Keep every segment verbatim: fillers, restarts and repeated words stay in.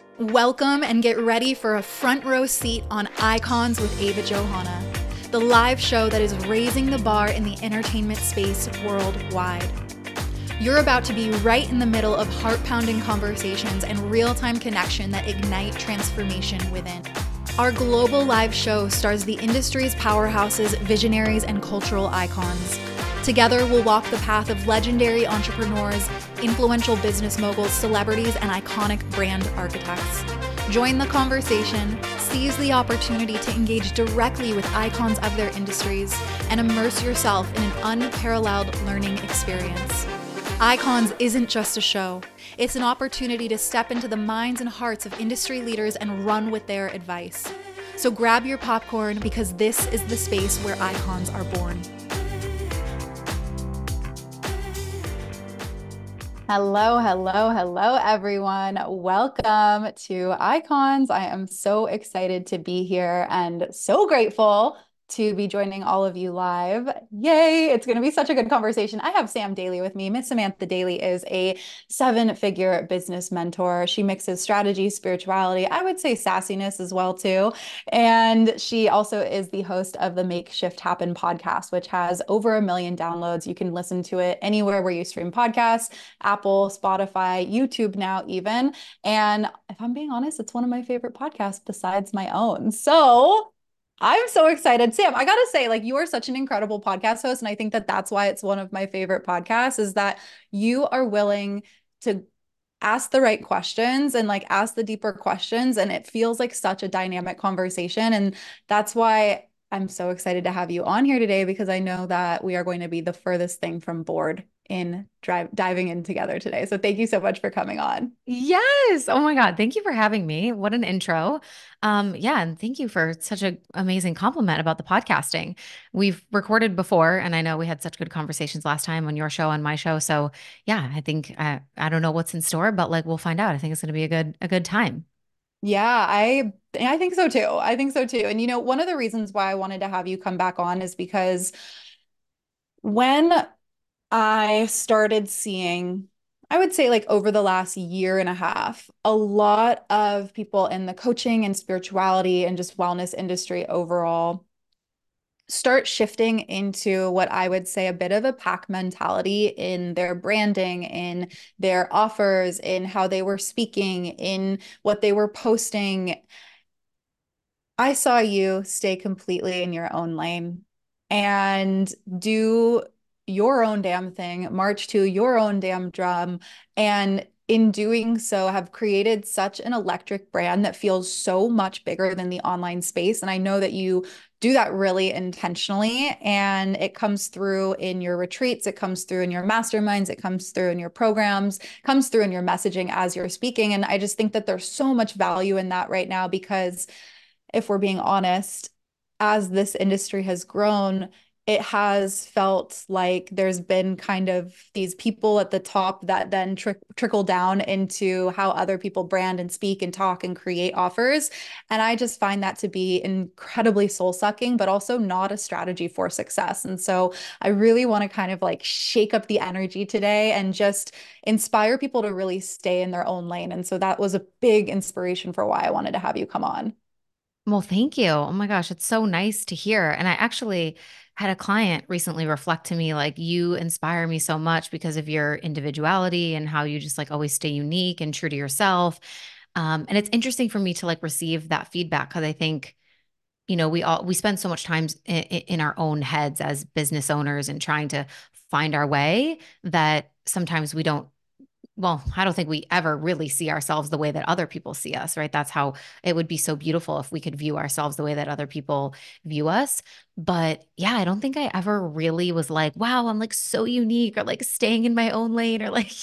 Welcome and get ready for a front row seat on Icons with Ava Johanna, the live show that is raising the bar in the entertainment space worldwide. You're about to be right in the middle of heart-pounding conversations and real-time connection that ignite transformation within. Our global live show stars the industry's powerhouses, visionaries, and cultural icons. Together, we'll walk the path of legendary entrepreneurs, influential business moguls, celebrities, and iconic brand architects. Join the conversation, seize the opportunity to engage directly with icons of their industries, and immerse yourself in an unparalleled learning experience. Icons isn't just a show. It's an opportunity to step into the minds and hearts of industry leaders and run with their advice. So grab your popcorn because this is the space where icons are born. Hello, hello, hello, everyone. Welcome to Icons. I am so excited to be here and so grateful to be joining all of you live. Yay! It's going to be such a good conversation. I have Sam Daly with me. Miss Samantha Daly is a seven-figure business mentor. She mixes strategy, spirituality, I would say sassiness as well too. And she also is the host of the Make Shift Happen podcast, which has over a million downloads. You can listen to it anywhere where you stream podcasts, Apple, Spotify, YouTube now even. And if I'm being honest, it's one of my favorite podcasts besides my own. So I'm so excited. Sam, I gotta say, like, you are such an incredible podcast host. And I think that that's why it's one of my favorite podcasts is that you are willing to ask the right questions and like ask the deeper questions. And it feels like such a dynamic conversation. And that's why I'm so excited to have you on here today, because I know that we are going to be the furthest thing from bored in drive, diving in together today. So thank you so much for coming on. Yes. Oh my God. Thank you for having me. What an intro. Um, yeah, and thank you for such an amazing compliment about the podcasting. We've recorded before, and I know we had such good conversations last time on your show and my show. So yeah, I think uh, I don't know what's in store, but like we'll find out. I think it's going to be a good a good time. Yeah, I I think so too. I think so too. And you know, one of the reasons why I wanted to have you come back on is because when I started seeing, I would say like over the last year and a half, a lot of people in the coaching and spirituality and just wellness industry overall start shifting into what I would say a bit of a pack mentality in their branding, in their offers, in how they were speaking, in what they were posting. I saw you stay completely in your own lane and do your own damn thing, march to your own damn drum. And in doing so, have created such an electric brand that feels so much bigger than the online space. And I know that you do that really intentionally. And it comes through in your retreats, it comes through in your masterminds, it comes through in your programs, comes through in your messaging as you're speaking. And I just think that there's so much value in that right now because if we're being honest, as this industry has grown, it has felt like there's been kind of these people at the top that then tr trickle down into how other people brand and speak and talk and create offers. And I just find that to be incredibly soul sucking, but also not a strategy for success. And so I really want to kind of like shake up the energy today and just inspire people to really stay in their own lane. And so that was a big inspiration for why I wanted to have you come on. Well, thank you. Oh my gosh, it's so nice to hear. And I actually had a client recently reflect to me like you inspire me so much because of your individuality and how you just like always stay unique and true to yourself. Um, and it's interesting for me to like receive that feedback because I think, you know, we all we spend so much time in, in our own heads as business owners and trying to find our way that sometimes we don't well, I don't think we ever really see ourselves the way that other people see us, right? That's how it would be so beautiful if we could view ourselves the way that other people view us. But yeah, I don't think I ever really was like, wow, I'm like so unique or like staying in my own lane or like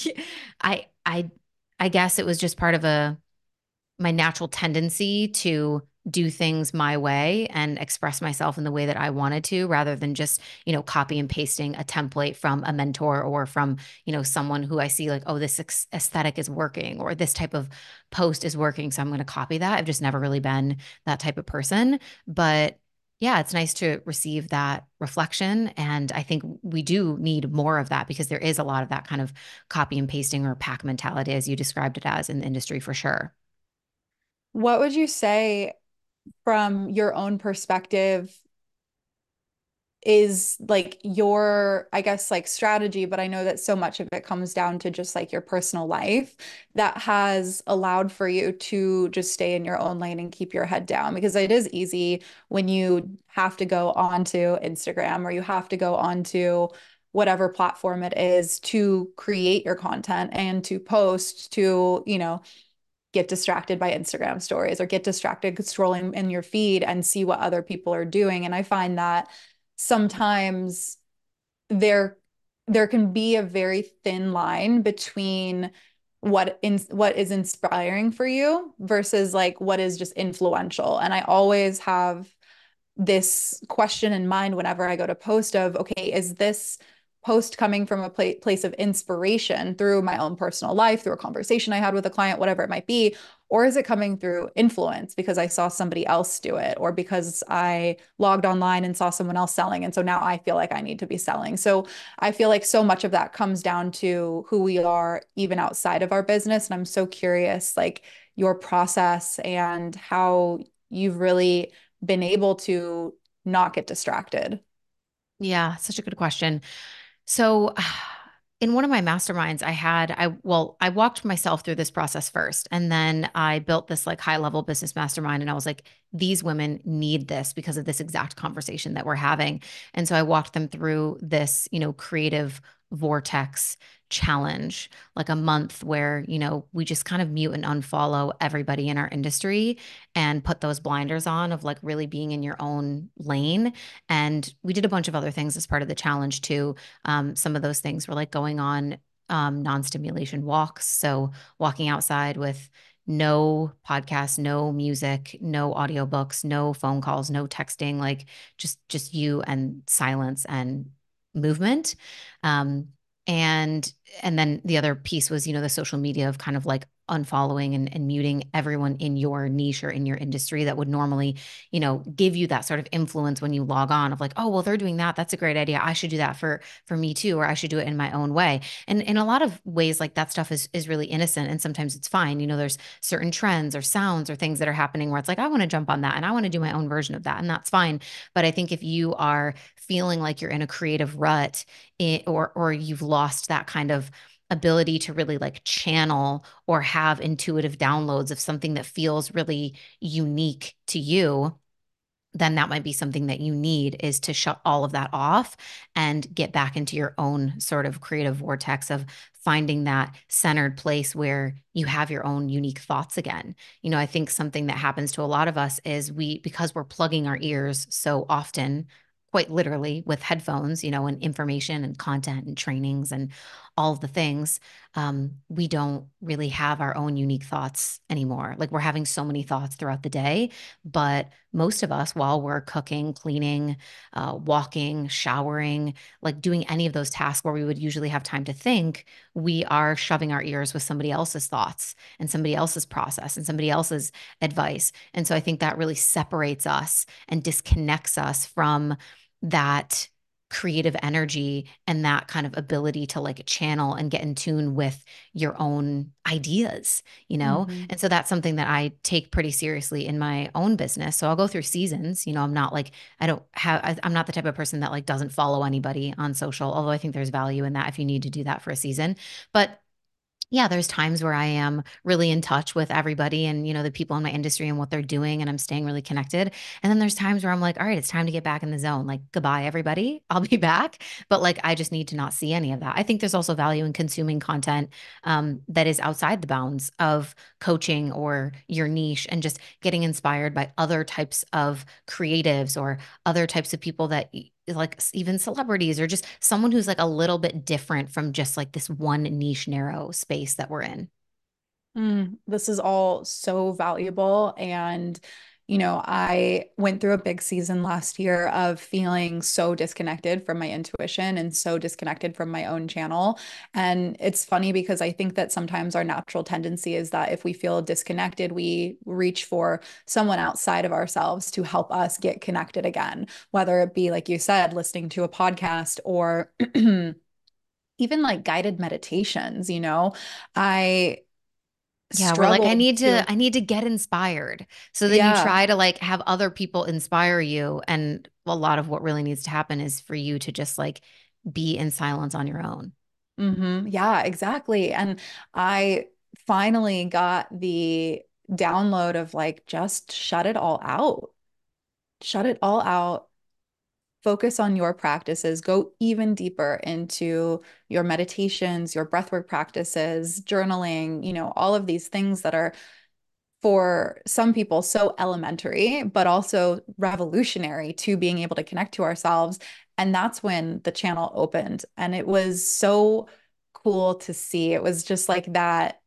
I I I guess it was just part of a my natural tendency to do things my way and express myself in the way that I wanted to rather than just, you know, copy and pasting a template from a mentor or from, you know, someone who I see like, oh, this aesthetic is working or this type of post is working. So I'm going to copy that. I've just never really been that type of person. But yeah, it's nice to receive that reflection. And I think we do need more of that because there is a lot of that kind of copy and pasting or pack mentality, as you described it as in the industry for sure. What would you say from your own perspective is like your, I guess, like strategy, but I know that so much of it comes down to just like your personal life that has allowed for you to just stay in your own lane and keep your head down? Because it is easy when you have to go onto Instagram or you have to go onto whatever platform it is to create your content and to post to, you know, get distracted by Instagram stories or get distracted scrolling in your feed and see what other people are doing. And I find that sometimes there there can be a very thin line between what in what is inspiring for you versus like what is just influential. And I always have this question in mind whenever I go to post of, okay, is this post coming from a pla place of inspiration through my own personal life, through a conversation I had with a client, whatever it might be, or is it coming through influence because I saw somebody else do it, or because I logged online and saw someone else selling, and so now I feel like I need to be selling. So I feel like so much of that comes down to who we are even outside of our business. And I'm so curious, like your process and how you've really been able to not get distracted? Yeah, such a good question. So, in one of my masterminds, I had, I, well, I walked myself through this process first, and then I built this like high level business mastermind. And I was like, these women need this because of this exact conversation that we're having. And so I walked them through this, you know, creative vortex challenge, like a month where, you know, we just kind of mute and unfollow everybody in our industry and put those blinders on of like really being in your own lane. And we did a bunch of other things as part of the challenge too. Um, some of those things were like going on um, non-stimulation walks. So walking outside with no podcast, no music, no audiobooks, no phone calls, no texting, like just just you and silence and movement. Um, and and then the other piece was, you know, the social media of kind of like unfollowing and, and muting everyone in your niche or in your industry that would normally, you know, give you that sort of influence when you log on of like, oh, well, they're doing that. That's a great idea. I should do that for for me too, or I should do it in my own way. And in a lot of ways, like that stuff is is really innocent and sometimes it's fine. You know, there's certain trends or sounds or things that are happening where it's like, I want to jump on that and I want to do my own version of that. And that's fine. But I think if you are feeling like you're in a creative rut it, or or you've lost that kind of ability to really like channel or have intuitive downloads of something that feels really unique to you, then that might be something that you need is to shut all of that off and get back into your own sort of creative vortex of finding that centered place where you have your own unique thoughts again. You know, I think something that happens to a lot of us is we, because we're plugging our ears so often, quite literally with headphones, you know, and information and content and trainings and all of the things, um, we don't really have our own unique thoughts anymore. Like we're having so many thoughts throughout the day, but most of us, while we're cooking, cleaning, uh, walking, showering, like doing any of those tasks where we would usually have time to think, we are shoving our ears with somebody else's thoughts and somebody else's process and somebody else's advice. And so I think that really separates us and disconnects us from that creative energy and that kind of ability to like channel and get in tune with your own ideas, you know? Mhm. And so that's something that I take pretty seriously in my own business. So I'll go through seasons, you know, I'm not like, I don't have, I, I'm not the type of person that like doesn't follow anybody on social, although I think there's value in that if you need to do that for a season. But yeah, there's times where I am really in touch with everybody and, you know, the people in my industry and what they're doing, and I'm staying really connected. And then there's times where I'm like, all right, it's time to get back in the zone. Like, goodbye, everybody. I'll be back. But like, I just need to not see any of that. I think there's also value in consuming content um, that is outside the bounds of coaching or your niche and just getting inspired by other types of creatives or other types of people that like even celebrities or just someone who's like a little bit different from just like this one niche narrow space that we're in. Mm, this is all so valuable. And, you know, I went through a big season last year of feeling so disconnected from my intuition and so disconnected from my own channel. And it's funny because I think that sometimes our natural tendency is that if we feel disconnected, we reach for someone outside of ourselves to help us get connected again, whether it be, like you said, listening to a podcast or even like guided meditations, you know. I Yeah, we're like, I struggled need to, to, I need to get inspired. So then you yeah. try to like have other people inspire you. And a lot of what really needs to happen is for you to just like be in silence on your own. Hmm. Yeah, exactly. And I finally got the download of like, just shut it all out. Shut it all out. Focus on your practices. Go even deeper into your meditations, your breathwork practices, journaling, you know, all of these things that are for some people so elementary, but also revolutionary to being able to connect to ourselves. And that's when the channel opened. And it was so cool to see. It was just like that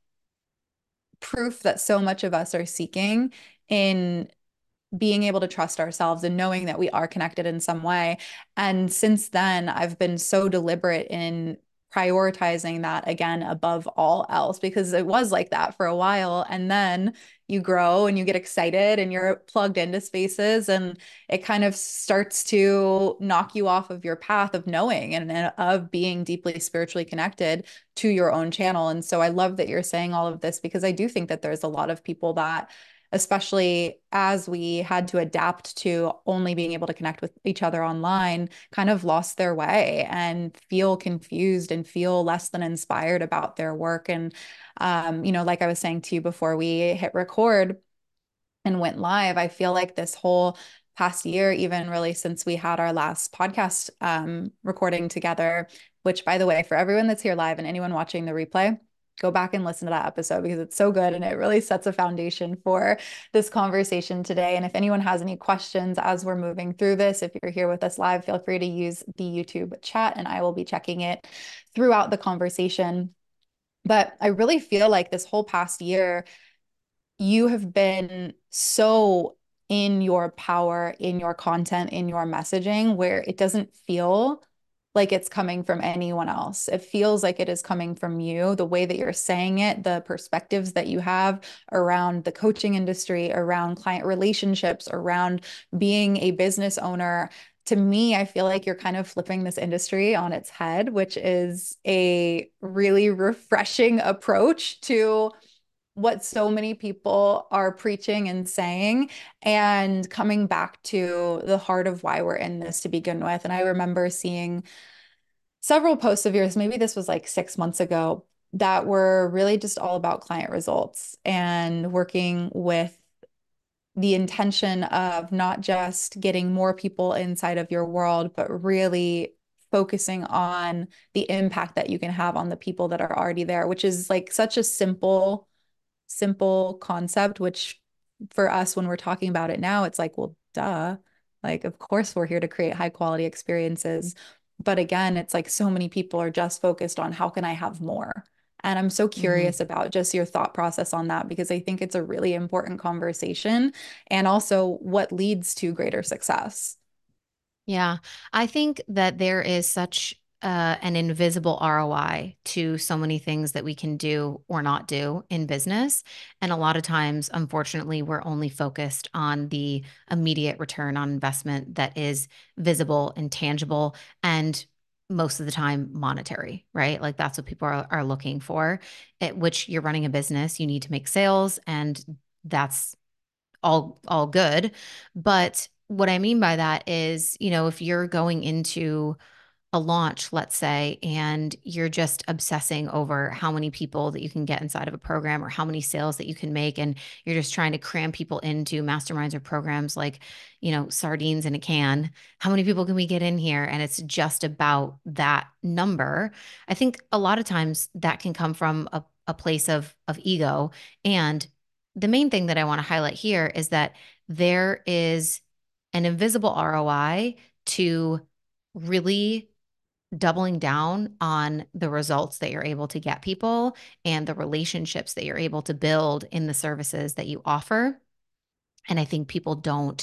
proof that so much of us are seeking in being able to trust ourselves and knowing that we are connected in some way. And since then, I've been so deliberate in prioritizing that again above all else because it was like that for a while. And then you grow and you get excited and you're plugged into spaces and it kind of starts to knock you off of your path of knowing and, and of being deeply spiritually connected to your own channel. And so I love that you're saying all of this because I do think that there's a lot of people that especially as we had to adapt to only being able to connect with each other online, kind of lost their way and feel confused and feel less than inspired about their work. And, um, you know, like I was saying to you before we hit record and went live, I feel like this whole past year, even really since we had our last podcast um, recording together, which, by the way, for everyone that's here live and anyone watching the replay, go back and listen to that episode because it's so good and it really sets a foundation for this conversation today. And if anyone has any questions as we're moving through this, if you're here with us live, feel free to use the YouTube chat and I will be checking it throughout the conversation. But I really feel like this whole past year, you have been so in your power, in your content, in your messaging, where it doesn't feel like it's coming from anyone else. It feels like it is coming from you, the way that you're saying it, the perspectives that you have around the coaching industry, around client relationships, around being a business owner. To me, I feel like you're kind of flipping this industry on its head, which is a really refreshing approach to what so many people are preaching and saying and coming back to the heart of why we're in this to begin with. And I remember seeing several posts of yours, maybe this was like six months ago, that were really just all about client results and working with the intention of not just getting more people inside of your world, but really focusing on the impact that you can have on the people that are already there, which is like such a simple simple concept, which for us, when we're talking about it now, it's like, well, duh. Like, of course, we're here to create high quality experiences. But again, it's like so many people are just focused on how can I have more? And I'm so Mhm. curious about just your thought process on that because I think it's a really important conversation and also what leads to greater success. Yeah, I think that there is such uh, an invisible R O I to so many things that we can do or not do in business. And a lot of times, unfortunately, we're only focused on the immediate return on investment that is visible and tangible and most of the time monetary, right? Like that's what people are, are looking for, at which you're running a business, you need to make sales, and that's all all good. But what I mean by that is, you know, if you're going into a launch, let's say, and you're just obsessing over how many people that you can get inside of a program or how many sales that you can make, and you're just trying to cram people into masterminds or programs like, you know, sardines in a can. How many people can we get in here? And it's just about that number. I think a lot of times that can come from a, a place of of ego. And the main thing that I want to highlight here is that there is an invisible R O I to really doubling down on the results that you're able to get people and the relationships that you're able to build in the services that you offer. And I think people don't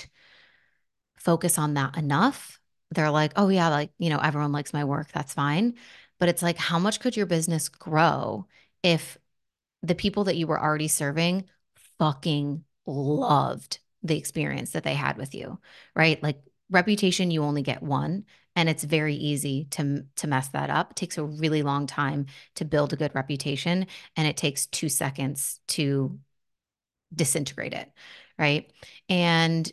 focus on that enough. They're like, oh, yeah, like, you know, everyone likes my work. That's fine. But it's like, how much could your business grow if the people that you were already serving fucking loved the experience that they had with you, right? Like reputation, you only get one. And it's very easy to to mess that up. It takes a really long time to build a good reputation, and it takes two seconds to disintegrate it, right? And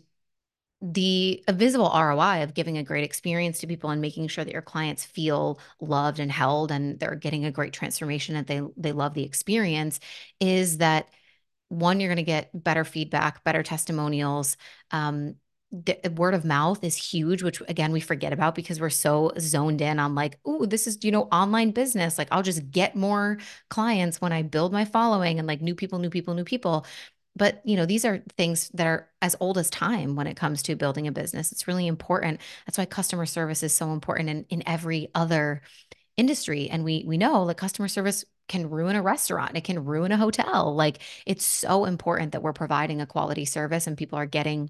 the visible R O I of giving a great experience to people and making sure that your clients feel loved and held and they're getting a great transformation and they they love the experience is that one, you're going to get better feedback, better testimonials. Um, the word of mouth is huge, which again we forget about because we're so zoned in on like, oh, this is, you know, online business. Like I'll just get more clients when I build my following and like new people, new people, new people. But you know, these are things that are as old as time when it comes to building a business. It's really important. That's why customer service is so important in, in every other industry. And we we know that customer service can ruin a restaurant. It can ruin a hotel. Like it's so important that we're providing a quality service and people are getting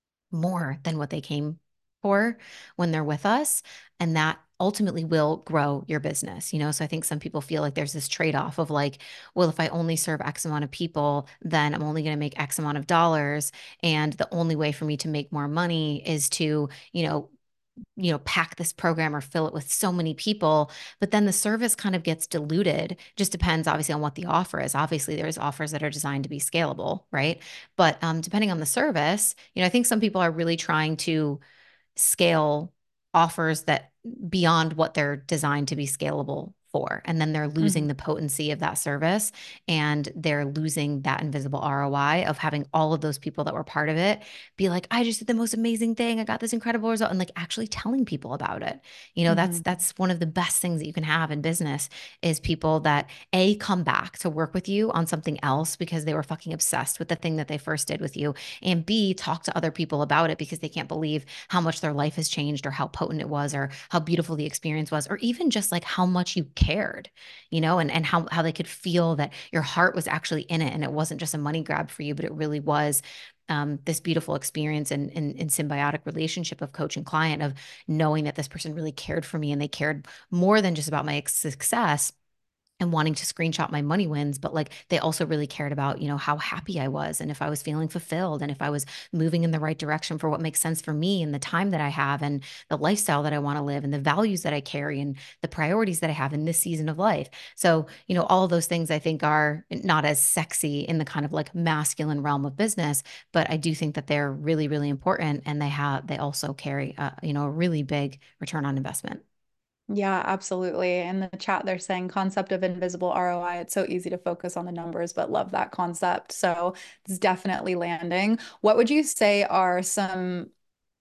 more than what they came for when they're with us. And that ultimately will grow your business. You know, so I think some people feel like there's this trade-off of like, well, if I only serve X amount of people, then I'm only going to make X amount of dollars. And the only way for me to make more money is to, you know, you know, pack this program or fill it with so many people, but then the service kind of gets diluted. Just depends obviously on what the offer is. Obviously, there's offers that are designed to be scalable, right? But um, depending on the service, you know, I think some people are really trying to scale offers that beyond what they're designed to be scalable for. And then they're losing Mhm. the potency of that service and they're losing that invisible R O I of having all of those people that were part of it be like, I just did the most amazing thing. I got this incredible result. And like actually telling people about it. You know, that's Mhm. that's one of the best things that you can have in business is people that A come back to work with you on something else because they were fucking obsessed with the thing that they first did with you. And B, talk to other people about it because they can't believe how much their life has changed or how potent it was or how beautiful the experience was or even just like how much you cared, you know, and and how how they could feel that your heart was actually in it and it wasn't just a money grab for you, but it really was um, this beautiful experience and, and, and symbiotic relationship of coach and client of knowing that this person really cared for me and they cared more than just about my success and wanting to screenshot my money wins, but like they also really cared about, you know, how happy I was and if I was feeling fulfilled and if I was moving in the right direction for what makes sense for me and the time that I have and the lifestyle that I want to live and the values that I carry and the priorities that I have in this season of life. So, you know, all of those things I think are not as sexy in the kind of like masculine realm of business, but I do think that they're really, really important and they have, they also carry, a, you know, a really big return on investment. Yeah, absolutely. In the chat, they're saying concept of invisible R O I. It's so easy to focus on the numbers, but love that concept. So it's definitely landing. What would you say are some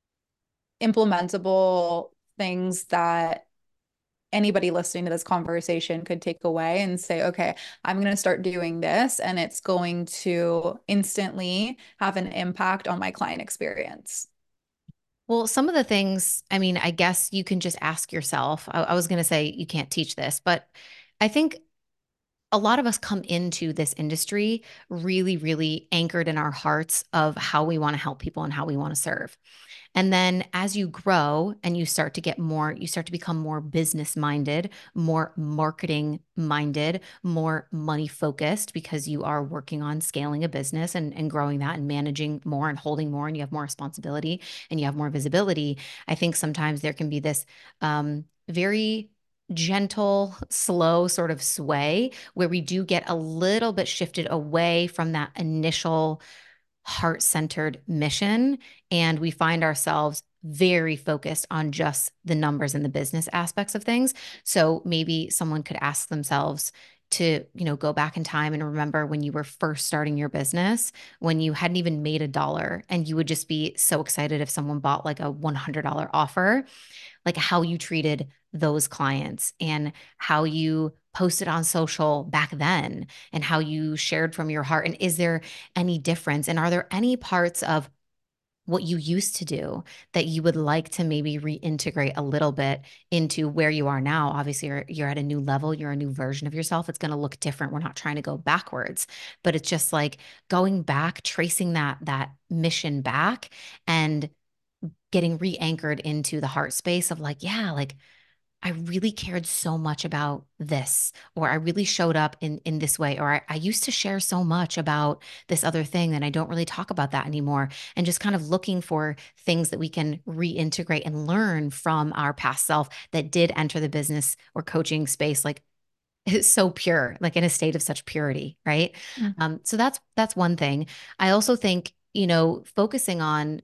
implementable things that anybody listening to this conversation could take away and say, okay, I'm going to start doing this, and it's going to instantly have an impact on my client experience? Well, some of the things, I mean, I guess you can just ask yourself. I, I was going to say you can't teach this, but I think a lot of us come into this industry really, really anchored in our hearts of how we want to help people and how we want to serve. And then as you grow and you start to get more, you start to become more business minded, more marketing minded, more money focused because you are working on scaling a business and, and growing that and managing more and holding more and you have more responsibility and you have more visibility. I think sometimes there can be this um, very gentle, slow sort of sway where we do get a little bit shifted away from that initial heart centered mission. And we find ourselves very focused on just the numbers and the business aspects of things. So maybe someone could ask themselves, to you know go back in time and remember when you were first starting your business when you hadn't even made a dollar and you would just be so excited if someone bought like a one hundred dollars offer, like how you treated those clients and how you posted on social back then and how you shared from your heart. And is there any difference? And are there any parts of what you used to do that you would like to maybe reintegrate a little bit into where you are now? Obviously, you're, you're at a new level, you're a new version of yourself. It's going to look different. We're not trying to go backwards, but it's just like going back, tracing that that mission back and getting re-anchored into the heart space of like, yeah, like I really cared so much about this, or I really showed up in in this way, or I, I used to share so much about this other thing that I don't really talk about that anymore. And just kind of looking for things that we can reintegrate and learn from our past self that did enter the business or coaching space, like it's so pure, like in a state of such purity, right? Um, so that's that's one thing. I also think, you know, focusing on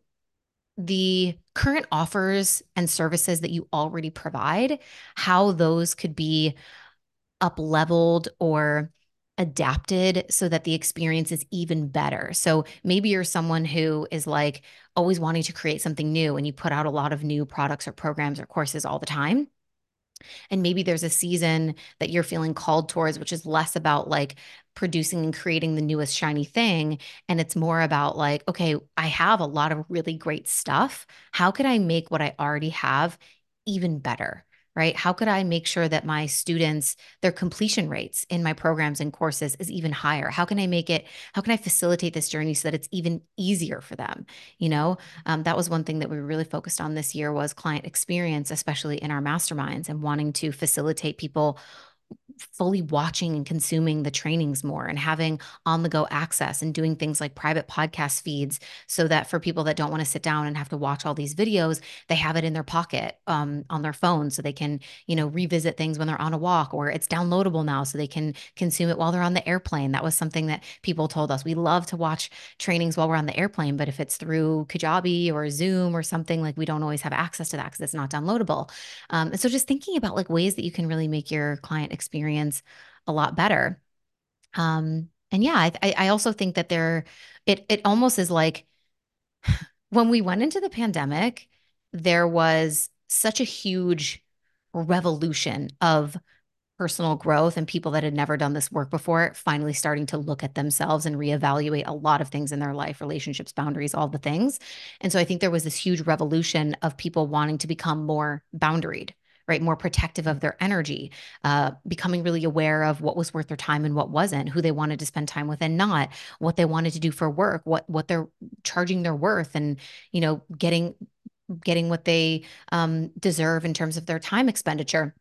the current offers and services that you already provide, how those could be up leveled or adapted so that the experience is even better. So maybe you're someone who is like always wanting to create something new and you put out a lot of new products or programs or courses all the time. And maybe there's a season that you're feeling called towards, which is less about like producing and creating the newest shiny thing. And it's more about like, okay, I have a lot of really great stuff. How could I make what I already have even better? Right? How could I make sure that my students, their completion rates in my programs and courses is even higher? How can I make it, how can I facilitate this journey so that it's even easier for them? You know, um, that was one thing that we were really focused on this year was client experience, especially in our masterminds and wanting to facilitate people fully watching and consuming the trainings more and having on the go access and doing things like private podcast feeds so that for people that don't want to sit down and have to watch all these videos, they have it in their pocket um, on their phone so they can, you know, revisit things when they're on a walk, or it's downloadable now so they can consume it while they're on the airplane. That was something that people told us. We love to watch trainings while we're on the airplane, but if it's through Kajabi or Zoom or something, like we don't always have access to that because it's not downloadable. Um, and so just thinking about like ways that you can really make your client experience a lot better. Um, and yeah, I, I also think that there, it it almost is like when we went into the pandemic, there was such a huge revolution of personal growth and people that had never done this work before finally starting to look at themselves and reevaluate a lot of things in their life, relationships, boundaries, all the things. And so I think there was this huge revolution of people wanting to become more boundaried, right? More protective of their energy, uh, becoming really aware of what was worth their time and what wasn't, who they wanted to spend time with and not, what they wanted to do for work, what what they're charging their worth, and you know, getting getting what they um, deserve in terms of their time expenditure.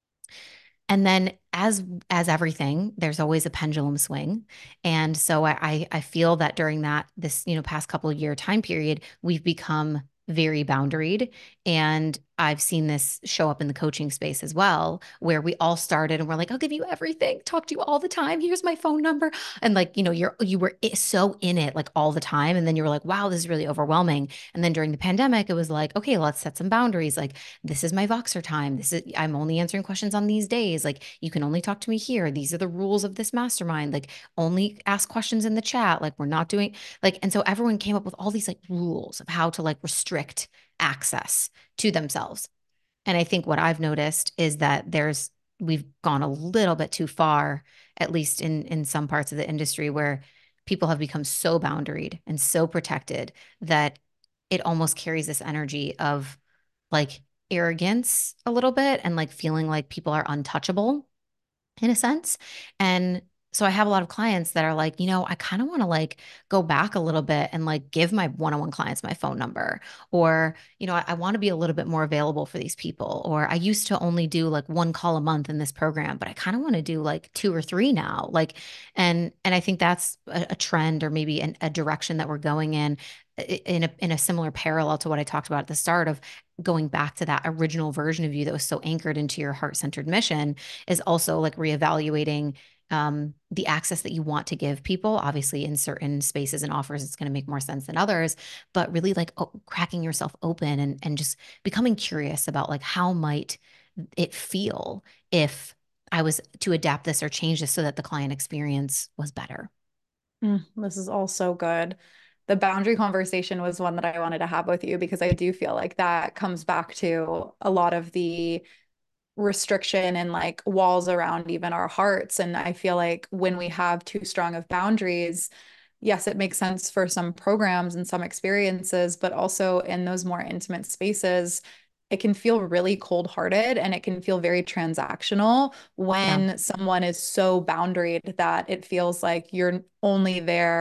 And then as as everything, there's always a pendulum swing. And so I I I feel that during that this, you know, past couple of year time period, we've become very boundaried. And I've seen this show up in the coaching space as well, where we all started and we're like, I'll give you everything, talk to you all the time. Here's my phone number. And like, you know, you're you were so in it like all the time. And then you were like, wow, this is really overwhelming. And then during the pandemic, it was like, okay, let's set some boundaries. Like, this is my Voxer time. This is, I'm only answering questions on these days. Like, you can only talk to me here. These are the rules of this mastermind. Like, only ask questions in the chat. Like, we're not doing, like, and so everyone came up with all these like rules of how to like restrict access to themselves. And I think what I've noticed is that there's, we've gone a little bit too far, at least in in some parts of the industry where people have become so boundaried and so protected that it almost carries this energy of like arrogance a little bit and like feeling like people are untouchable in a sense. And so I have a lot of clients that are like, you know, I kind of want to like go back a little bit and like give my one-on-one clients my phone number, or, you know, I, I want to be a little bit more available for these people. Or I used to only do like one call a month in this program, but I kind of want to do like two or three now. Like, and and I think that's a, a trend or maybe an, a direction that we're going in in a in a similar parallel to what I talked about at the start of going back to that original version of you that was so anchored into your heart-centered mission, is also like reevaluating um, the access that you want to give people. Obviously, in certain spaces and offers, it's going to make more sense than others, but really like oh, cracking yourself open and and just becoming curious about like how might it feel if I was to adapt this or change this so that the client experience was better. Mm, this is all so good. The boundary conversation was one that I wanted to have with you because I do feel like that comes back to a lot of the restriction and like walls around even our hearts. And I feel like when we have too strong of boundaries, yes, it makes sense for some programs and some experiences, but also in those more intimate spaces, it can feel really cold-hearted and it can feel very transactional Yeah. when someone is so boundaried that it feels like you're only there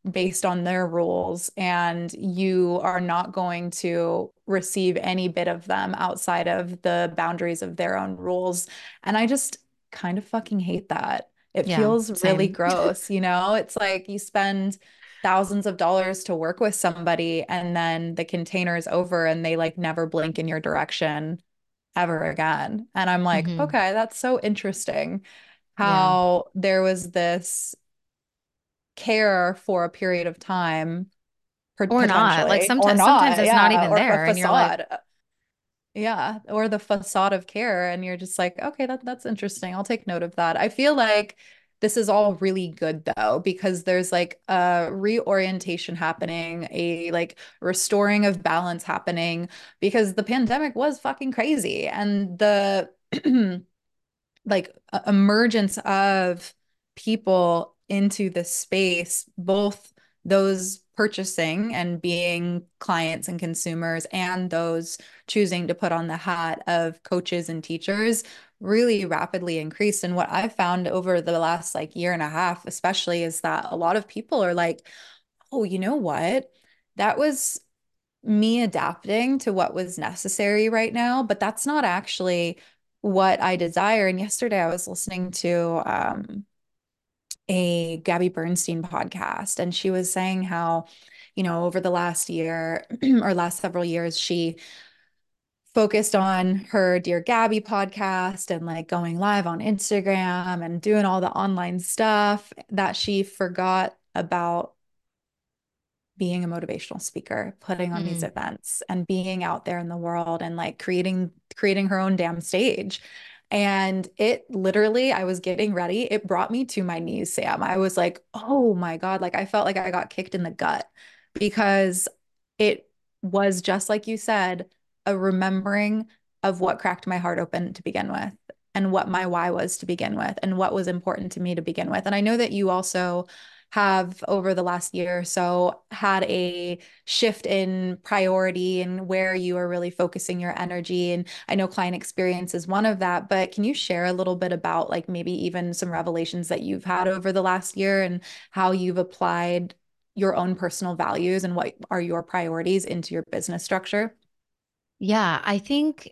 based on their rules, and you are not going to receive any bit of them outside of the boundaries of their own rules. And I just kind of fucking hate that. It Yeah, feels really same. gross, you know? It's like you spend thousands of dollars to work with somebody, and then the container is over and they like never blink in your direction ever again. And I'm like, Hmm. okay, that's so interesting Yeah. how there was this care for a period of time, Or not. Like potentially, or sometimes sometimes not, it's not yeah, even or a there and you're like, facade. Yeah, or the facade of care, and you're just like, okay, that that's interesting. I'll take note of that. I feel like this is all really good though, because there's like a reorientation happening, a like restoring of balance happening, because the pandemic was fucking crazy, and the like uh, emergence of people into this space, both those purchasing and being clients and consumers, and those choosing to put on the hat of coaches and teachers, really rapidly increased. And what I've found over the last like year and a half, especially, is that a lot of people are like, oh, you know what? That was me adapting to what was necessary right now, but that's not actually what I desire. And yesterday I was listening to um, a Gabby Bernstein podcast, and she was saying how, you know, over the last year or last several years, she focused on her Dear Gabby podcast and like going live on Instagram and doing all the online stuff, that she forgot about being a motivational speaker, putting on these mm, events and being out there in the world and like creating creating her own damn stage. And it literally, I was getting ready. It brought me to my knees, Sam. I was like, "Oh my God." Like I felt like I got kicked in the gut, because it was just like you said, a remembering of what cracked my heart open to begin with, and what my why was to begin with, and what was important to me to begin with. And I know that you also have, over the last year or so, had a shift in priority and where you are really focusing your energy. And I know client experience is one of that, but can you share a little bit about like maybe even some revelations that you've had over the last year, and how you've applied your own personal values and what are your priorities into your business structure? yeah, I think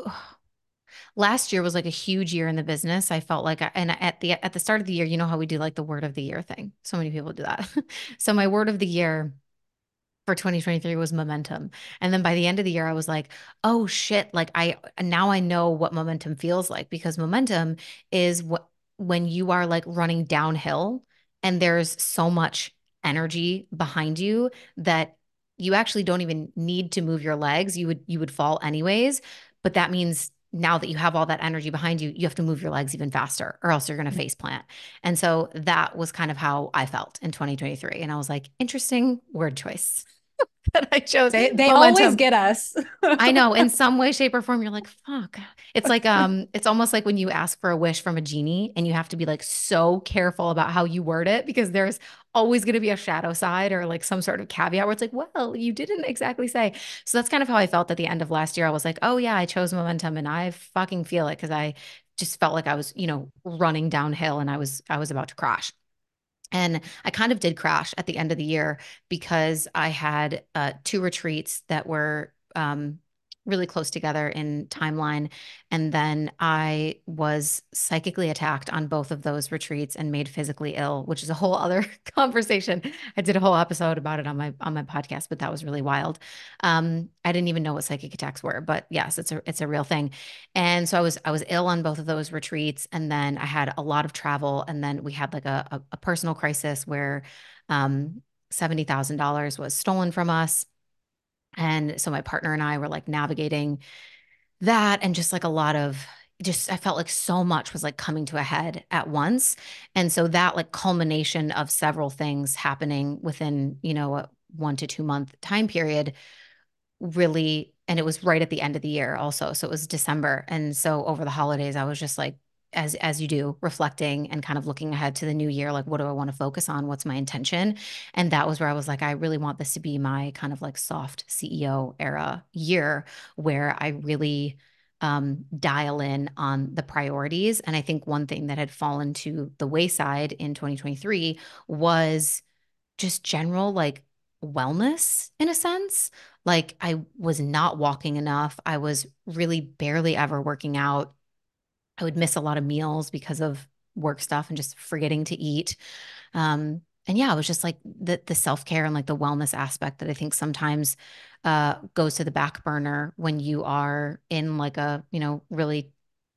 last year was like a huge year in the business. I felt like I, and at the at the start of the year, you know how we do like the word of the year thing. So many people do that. So my word of the year for twenty twenty-three was momentum. And then by the end of the year, I was like, oh shit, like I now I know what momentum feels like, because momentum is what when you are like running downhill and there's so much energy behind you that you actually don't even need to move your legs. You would you would fall anyways, but that means now that you have all that energy behind you, you have to move your legs even faster or else you're going to face plant. And so that was kind of how I felt in twenty twenty-three. And I was like, interesting word choice. That I chose They they always momentum. get us. I know in some way, shape, or form, you're like, fuck. It's like um, it's almost like when you ask for a wish from a genie and you have to be like so careful about how you word it, because there's always going to be a shadow side or like some sort of caveat where it's like, well, you didn't exactly say. So that's kind of how I felt at the end of last year. I was like, oh yeah, I chose momentum and I fucking feel it, because I just felt like I was, you know, running downhill and I was I was about to crash. And I kind of did crash at the end of the year because I had uh, two retreats that were um, really close together in timeline. And then I was psychically attacked on both of those retreats and made physically ill, which is a whole other conversation. I did a whole episode about it on my on my podcast, but that was really wild. Um, I didn't even know what psychic attacks were, but yes, it's a it's a real thing. And so I was I was ill on both of those retreats, and then I had a lot of travel, and then we had like a a, a personal crisis where um, seventy thousand dollars was stolen from us. And so my partner and I were like navigating that, and just like a lot of just I felt like so much was like coming to a head at once. And so that like culmination of several things happening within, you know, a one to two month time period really, and it was right at the end of the year also. So it was December. And so over the holidays, I was just like, as as you do, reflecting and kind of looking ahead to the new year, like what do I want to focus on? What's my intention? And that was where I was like, I really want this to be my kind of like soft C E O era year where I really um, dial in on the priorities. And I think one thing that had fallen to the wayside in twenty twenty-three was just general like wellness in a sense. Like I was not walking enough. I was really barely ever working out. I would miss a lot of meals because of work stuff and just forgetting to eat. Um, and yeah, it was just like the the self-care and like the wellness aspect that I think sometimes uh goes to the back burner when you are in like a, you know, really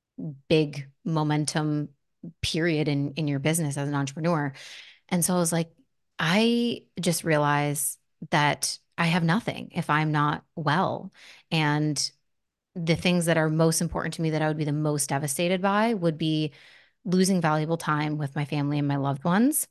big momentum period in in your business as an entrepreneur. And so I was like, I just realized that I have nothing if I'm not well. And the things that are most important to me that I would be the most devastated by would be losing valuable time with my family and my loved ones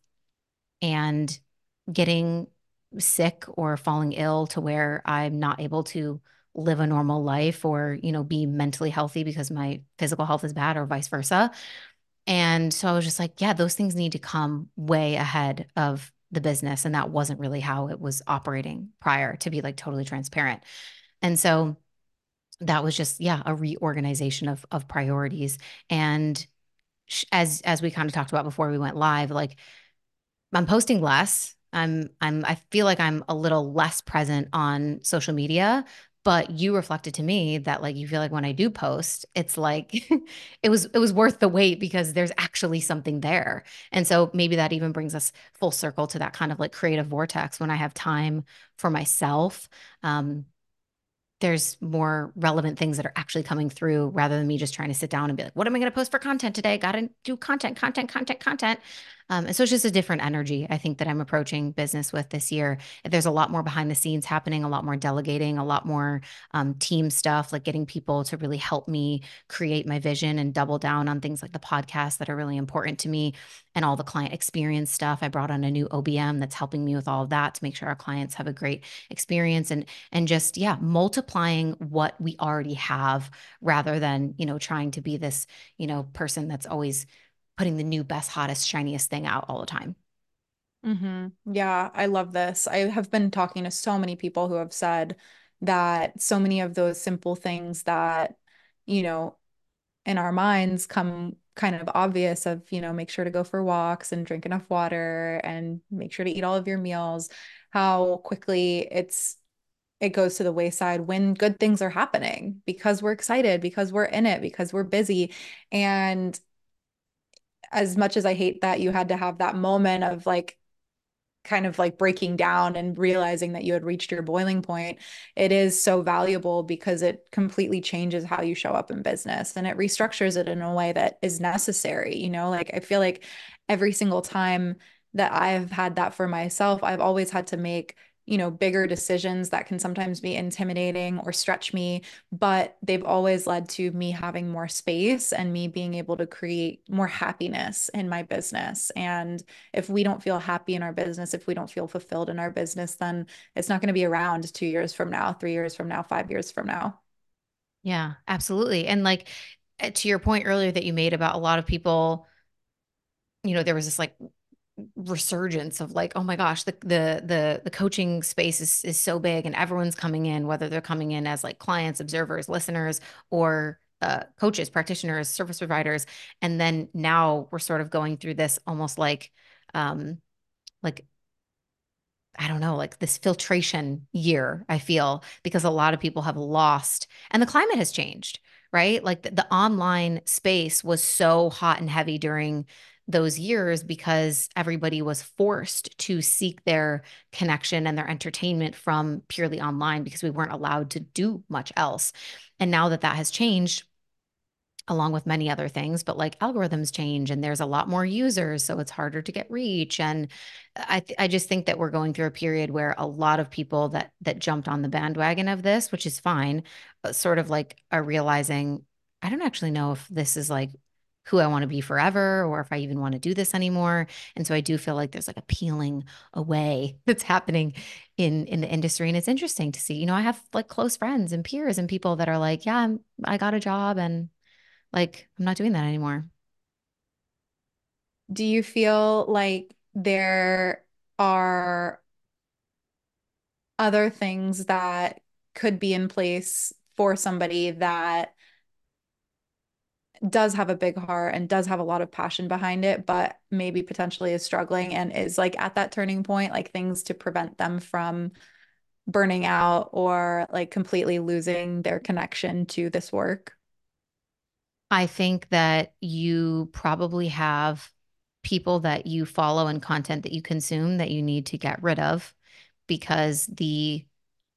and getting sick or falling ill to where I'm not able to live a normal life or, you know, be mentally healthy because my physical health is bad or vice versa. And so I was just like, yeah, those things need to come way ahead of the business. And that wasn't really how it was operating prior, to be like totally transparent. And so that was just, yeah, a reorganization of of priorities. And sh- as as we kind of talked about before we went live, like I'm posting less. I'm I'm I feel like I'm a little less present on social media, but you reflected to me that like you feel like when I do post, it's like it was it was worth the wait because there's actually something there. And so maybe that even brings us full circle to that kind of like creative vortex when I have time for myself. Um, there's more relevant things that are actually coming through rather than me just trying to sit down and be like, what am I going to post for content today? Got to do content, content, content, content. Um, and so it's just a different energy, I think, that I'm approaching business with this year. There's a lot more behind the scenes happening, a lot more delegating, a lot more um, team stuff, like getting people to really help me create my vision and double down on things like the podcast that are really important to me and all the client experience stuff. I brought on a new O B M that's helping me with all of that to make sure our clients have a great experience. And and just yeah multiplying what we already have rather than you know trying to be this you know person that's always putting the new best hottest shiniest thing out all the time. Hmm. Yeah, I love this. I have been talking to so many people who have said that so many of those simple things that, you know, in our minds come kind of obvious of, you know, make sure to go for walks and drink enough water and make sure to eat all of your meals, how quickly it's it goes to the wayside when good things are happening because we're excited, because we're in it, because we're busy. And as much as I hate that you had to have that moment of like kind of like breaking down and realizing that you had reached your boiling point, it is so valuable because it completely changes how you show up in business and it restructures it in a way that is necessary. You know, like I feel like every single time that I've had that for myself, I've always had to make, you know, bigger decisions that can sometimes be intimidating or stretch me, but they've always led to me having more space and me being able to create more happiness in my business. And if we don't feel happy in our business, if we don't feel fulfilled in our business, then it's not going to be around two years from now, three years from now, five years from now. Yeah, absolutely. And like uh, to your point earlier that you made about a lot of people, you know, there was this like resurgence of like, oh my gosh, the the the the coaching space is is so big and everyone's coming in, whether they're coming in as like clients, observers, listeners, or uh, coaches, practitioners, service providers. And then now we're sort of going through this almost like um like I don't know, like this filtration year, I feel, because a lot of people have lost and the climate has changed, right? Like the, the online space was so hot and heavy during those years because everybody was forced to seek their connection and their entertainment from purely online because we weren't allowed to do much else. And now that that has changed, along with many other things, but like algorithms change and there's a lot more users, so it's harder to get reach. And I th- I just think that we're going through a period where a lot of people that that jumped on the bandwagon of this, which is fine, but sort of like are realizing I don't actually know if this is like who I want to be forever or if I even want to do this anymore. And so I do feel like there's like a peeling away that's happening in in the industry. And it's interesting to see. You know, I have like close friends and peers and people that are like, yeah, I'm, I got a job and like, I'm not doing that anymore. Do you feel like there are other things that could be in place for somebody that does have a big heart and does have a lot of passion behind it, but maybe potentially is struggling and is like at that turning point, like things to prevent them from burning out or like completely losing their connection to this work? I think that you probably have people that you follow and content that you consume that you need to get rid of because the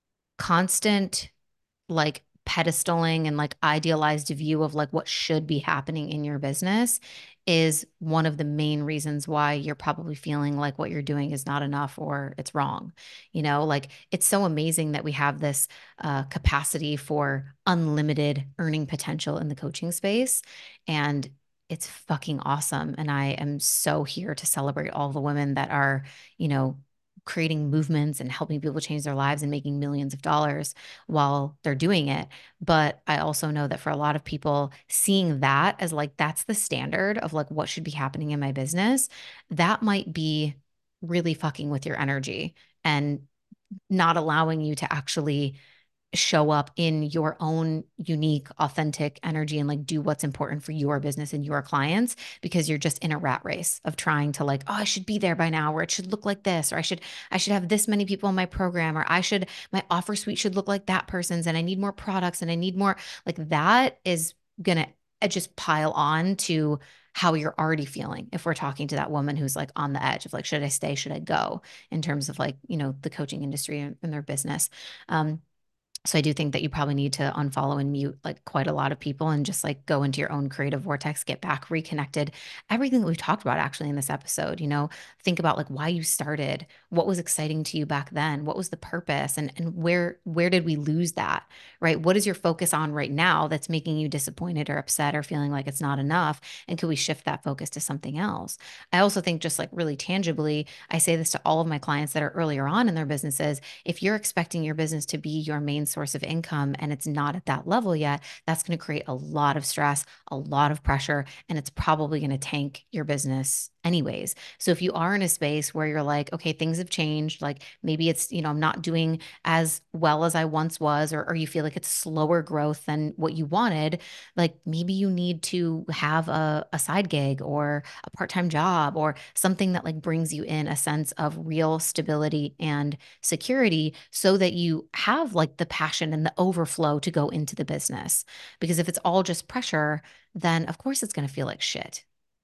constant like pedestaling and like idealized view of like what should be happening in your business is one of the main reasons why you're probably feeling like what you're doing is not enough or it's wrong. You know, like it's so amazing that we have this uh, capacity for unlimited earning potential in the coaching space. And it's fucking awesome. And I am so here to celebrate all the women that are, you know, creating movements and helping people change their lives and making millions of dollars while they're doing it. But I also know that for a lot of people, seeing that as like that's the standard of like what should be happening in my business, that might be really fucking with your energy and not allowing you to actually show up in your own unique, authentic energy and like do what's important for your business and your clients because you're just in a rat race of trying to like, oh, I should be there by now, or it should look like this, or I should, I should have this many people in my program, or I should, my offer suite should look like that person's, and I need more products and I need more. Like that is gonna uh, just pile on to how you're already feeling if we're talking to that woman who's like on the edge of like, should I stay, should I go, in terms of like, you know, the coaching industry and, and their business. Um, so I do think that you probably need to unfollow and mute like quite a lot of people and just like go into your own creative vortex, get back reconnected. Everything that we've talked about actually in this episode, you know, think about like why you started, what was exciting to you back then, what was the purpose, and and where where did we lose that, right? What is your focus on right now that's making you disappointed or upset or feeling like it's not enough? And could we shift that focus to something else? I also think just like really tangibly, I say this to all of my clients that are earlier on in their businesses. If you're expecting your business to be your main source of income and it's not at that level yet, that's going to create a lot of stress, a lot of pressure, and it's probably going to tank your business anyways. So if you are in a space where you're like, okay, things have changed, like maybe it's, you know, I'm not doing as well as I once was, or, or you feel like it's slower growth than what you wanted, like maybe you need to have a, a side gig or a part-time job or something that like brings you in a sense of real stability and security so that you have like the passion and the overflow to go into the business. Because if it's all just pressure, then of course it's going to feel like shit.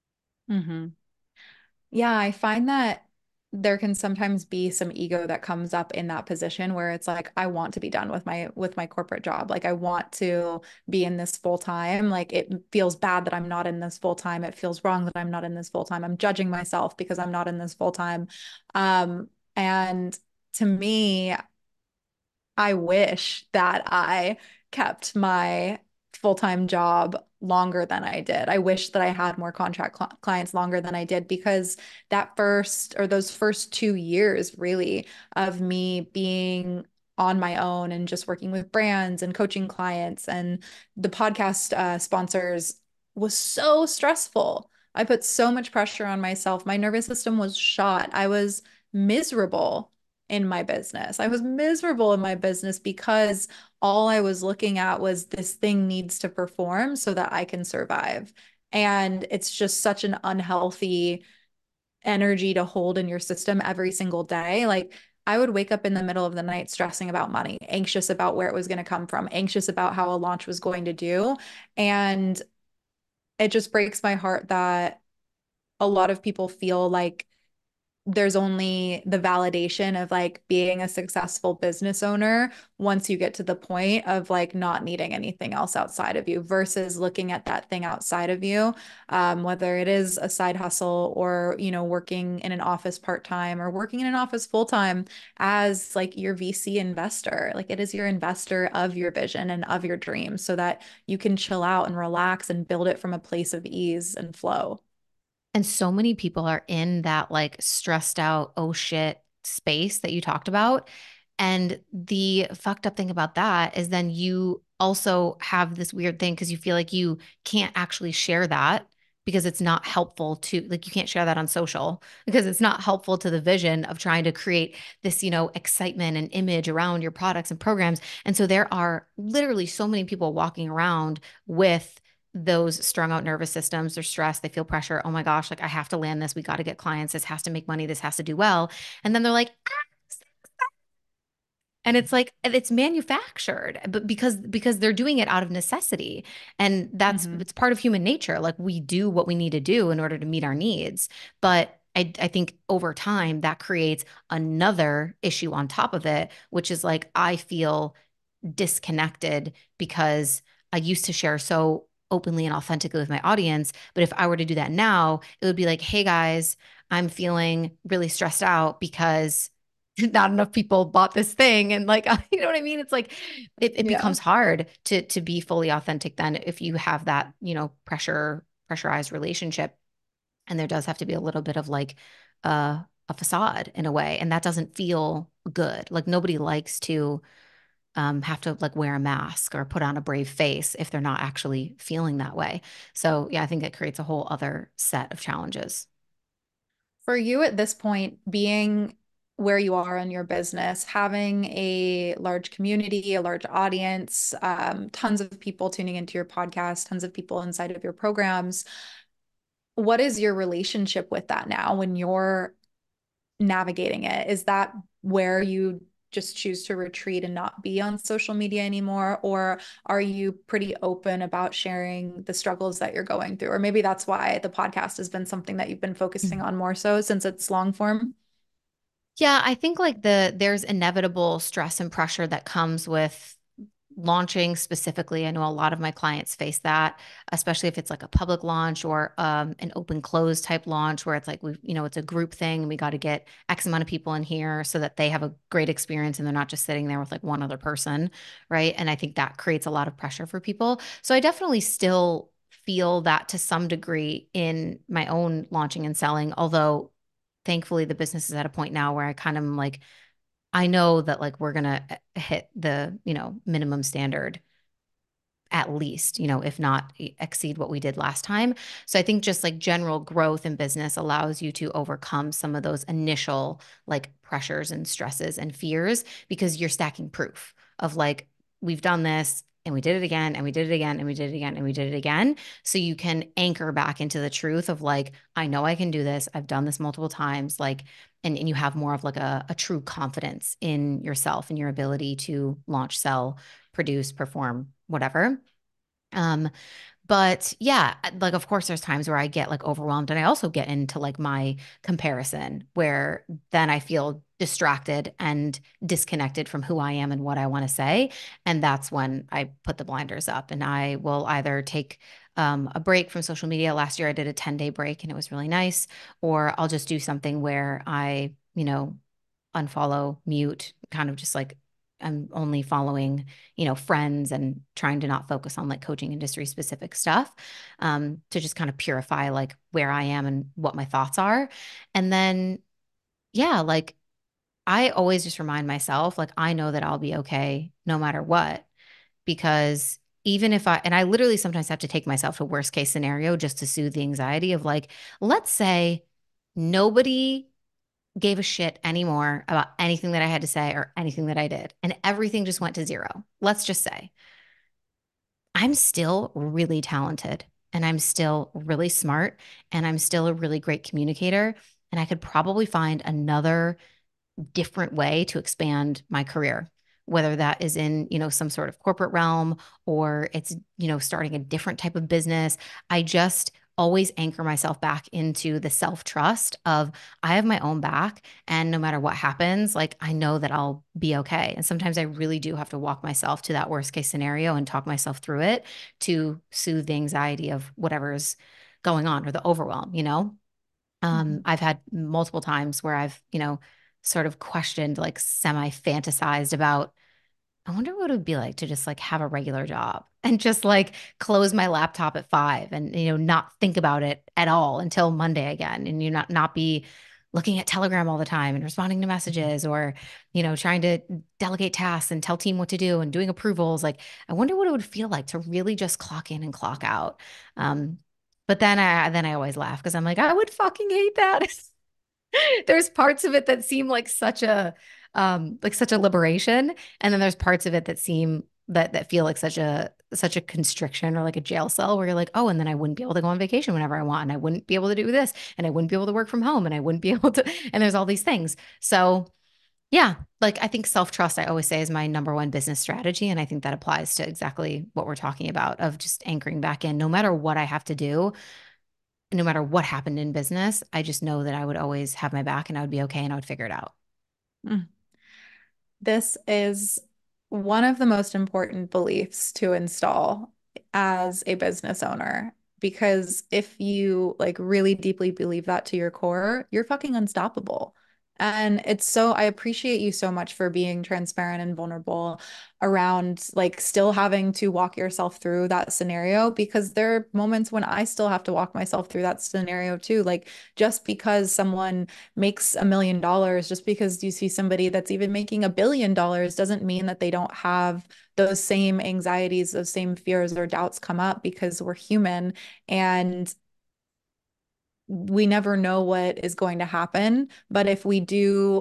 Hmm. Yeah, I find that there can sometimes be some ego that comes up in that position where it's like I want to be done with my with my corporate job. Like I want to be in this full time. Like it feels bad that I'm not in this full time. It feels wrong that I'm not in this full time. I'm judging myself because I'm not in this full time. Um, and to me, I wish that I kept my full-time job longer than I did. I wish that I had more contract cl clients longer than I did because that first or those first two years really of me being on my own and just working with brands and coaching clients and the podcast uh, sponsors was so stressful. I put so much pressure on myself. My nervous system was shot. I was miserable in my business. I was miserable in my business because all I was looking at was this thing needs to perform so that I can survive. And it's just such an unhealthy energy to hold in your system every single day. Like I would wake up in the middle of the night stressing about money, anxious about where it was going to come from, anxious about how a launch was going to do. And it just breaks my heart that a lot of people feel like there's only the validation of like being a successful business owner once you get to the point of like not needing anything else outside of you versus looking at that thing outside of you, um, whether it is a side hustle or, you know, working in an office part-time or working in an office full-time as like your V C investor. Like it is your investor of your vision and of your dreams so that you can chill out and relax and build it from a place of ease and flow. And so many people are in that like stressed out, oh shit space that you talked about. And the fucked up thing about that is then you also have this weird thing because you feel like you can't actually share that because it's not helpful to like you can't share that on social because it's not helpful to the vision of trying to create this, you know, excitement and image around your products and programs. And so there are literally so many people walking around with those strung out nervous systems, they're stressed, they feel pressure. Oh my gosh, like I have to land this. We got to get clients. This has to make money. This has to do well. And then they're like, and it's like it's manufactured, but because because they're doing it out of necessity. And that's Hmm. it's part of human nature. Like we do what we need to do in order to meet our needs. But I, I think over time that creates another issue on top of it, which is like I feel disconnected because I used to share so openly and authentically with my audience. But if I were to do that now, it would be like, hey guys, I'm feeling really stressed out because not enough people bought this thing. And like, you know what I mean? It's like it, it Yeah. becomes hard to to be fully authentic then if you have that, you know, pressure, pressurized relationship. And there does have to be a little bit of like uh, a facade in a way. And that doesn't feel good. Like nobody likes to um, have to like wear a mask or put on a brave face if they're not actually feeling that way. So yeah, I think it creates a whole other set of challenges. For you at this point, being where you are in your business, having a large community, a large audience, um, tons of people tuning into your podcast, tons of people inside of your programs, what is your relationship with that now when you're navigating it? Is that where you just choose to retreat and not be on social media anymore? Or are you pretty open about sharing the struggles that you're going through? Or maybe that's why the podcast has been something that you've been focusing on more so since it's long form. Yeah, I think like the there's inevitable stress and pressure that comes with launching specifically. I know a lot of my clients face that, especially if it's like a public launch or um, an open close type launch where it's like we, you know, it's a group thing and we got to get X amount of people in here so that they have a great experience and they're not just sitting there with like one other person, right? And I think that creates a lot of pressure for people. So I definitely still feel that to some degree in my own launching and selling, although thankfully the business is at a point now where I kind of am like I know that like we're gonna uh, hit the, you know, minimum standard at least, you know, if not e- exceed what we did last time. So I think just like general growth in business allows you to overcome some of those initial like pressures and stresses and fears because you're stacking proof of like, we've done this and we did it again and we did it again and we did it again and we did it again. So you can anchor back into the truth of like, I know I can do this. I've done this multiple times. Like, and, and you have more of like a, a true confidence in yourself and your ability to launch, sell, produce, perform, whatever. Um, but yeah, like of course there's times where I get like overwhelmed and I also get into like my comparison where then I feel distracted and disconnected from who I am and what I want to say. And that's when I put the blinders up and I will either take um, a break from social media. Last year I did a ten day break and it was really nice, or I'll just do something where I, you know, unfollow, mute, kind of just like I'm only following, you know, friends and trying to not focus on like coaching industry specific stuff um, to just kind of purify like where I am and what my thoughts are. And then, yeah, like I always just remind myself, like, I know that I'll be okay no matter what, because even if I, and I literally sometimes have to take myself to worst case scenario just to soothe the anxiety of like, let's say nobody gave a shit anymore about anything that I had to say or anything that I did. And everything just went to zero. Let's just say I'm still really talented and I'm still really smart and I'm still a really great communicator. And I could probably find another different way to expand my career, whether that is in, you know, some sort of corporate realm or it's, you know, starting a different type of business. I just always anchor myself back into the self-trust of I have my own back and no matter what happens, like I know that I'll be okay. And sometimes I really do have to walk myself to that worst case scenario and talk myself through it to soothe the anxiety of whatever's going on or the overwhelm, you know? Um, Mhm. I've had multiple times where I've, you know, sort of questioned, like semi fantasized about, I wonder what it would be like to just like have a regular job and just like close my laptop at five and, you know, not think about it at all until Monday again. And you not, not be looking at Telegram all the time and responding to messages or, you know, trying to delegate tasks and tell team what to do and doing approvals. Like, I wonder what it would feel like to really just clock in and clock out. Um, but then I then I always laugh because I'm like, I would fucking hate that. There's parts of it that seem like such a um like such a liberation, and then there's parts of it that seem that that feel like such a such a constriction or like a jail cell where you're like, oh, and then I wouldn't be able to go on vacation whenever I want, and I wouldn't be able to do this, and I wouldn't be able to work from home, and I wouldn't be able to, and there's all these things. So yeah, like I think self-trust, I always say, is my number one business strategy. And I think that applies to exactly what we're talking about of just anchoring back in. No matter what I have to do, no matter what happened in business, I just know that I would always have my back and I would be okay and I would figure it out. Mm. This is one of the most important beliefs to install as a business owner. Because if you like really deeply believe that to your core, you're fucking unstoppable. And it's so, I appreciate you so much for being transparent and vulnerable around like still having to walk yourself through that scenario, because there are moments when I still have to walk myself through that scenario too. Like just because someone makes a million dollars, just because you see somebody that's even making a billion dollars doesn't mean that they don't have those same anxieties, those same fears or doubts come up, because we're human and we never know what is going to happen. But if we do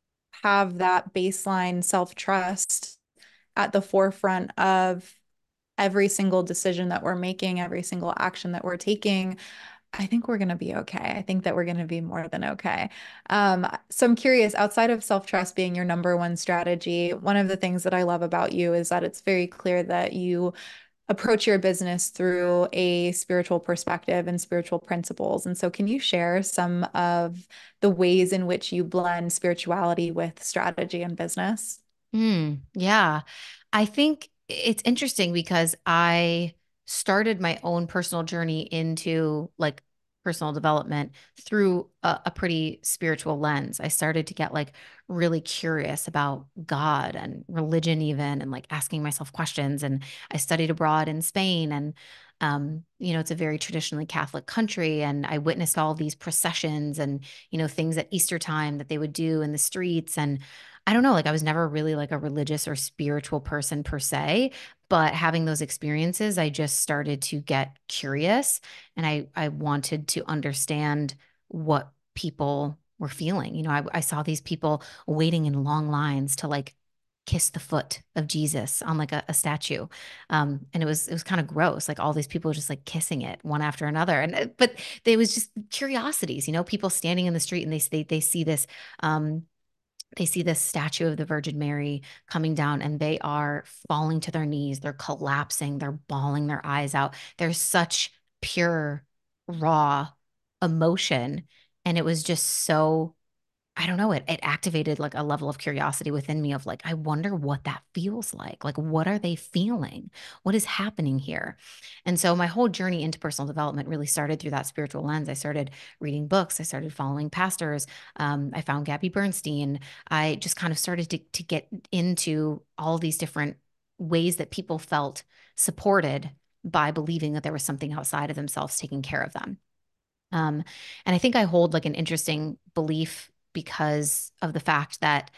have that baseline self-trust at the forefront of every single decision that we're making, every single action that we're taking, I think we're going to be okay. I think that we're going to be more than okay. Um, so I'm curious, outside of self-trust being your number one strategy, one of the things that I love about you is that it's very clear that you approach your business through a spiritual perspective and spiritual principles. And so can you share some of the ways in which you blend spirituality with strategy and business? Mm, yeah. I think it's interesting because I started my own personal journey into like personal development through a, a pretty spiritual lens. I started to get like really curious about God and religion, even, and like asking myself questions. And I studied abroad in Spain, and um, you know, it's a very traditionally Catholic country, and I witnessed all these processions and, you know, things at Easter time that they would do in the streets. And I don't know, like I was never really like a religious or spiritual person per se, but having those experiences, I just started to get curious, and I I wanted to understand what people were feeling. You know, I, I saw these people waiting in long lines to like kiss the foot of Jesus on like a, a statue. Um, and it was it was kind of gross. Like all these people just like kissing it one after another. And uh, but they was just curiosities, you know, people standing in the street and they they they see this um they see this statue of the Virgin Mary coming down and they are falling to their knees. They're collapsing. They're bawling their eyes out. There's such pure, raw emotion. And it was just so I don't know, it it activated like a level of curiosity within me of like, I wonder what that feels like. Like, what are they feeling? What is happening here? And so my whole journey into personal development really started through that spiritual lens. I started reading books, I started following pastors. Um, I found Gabby Bernstein. I just kind of started to, to get into all these different ways that people felt supported by believing that there was something outside of themselves taking care of them. Um, and I think I hold like an interesting belief because of the fact that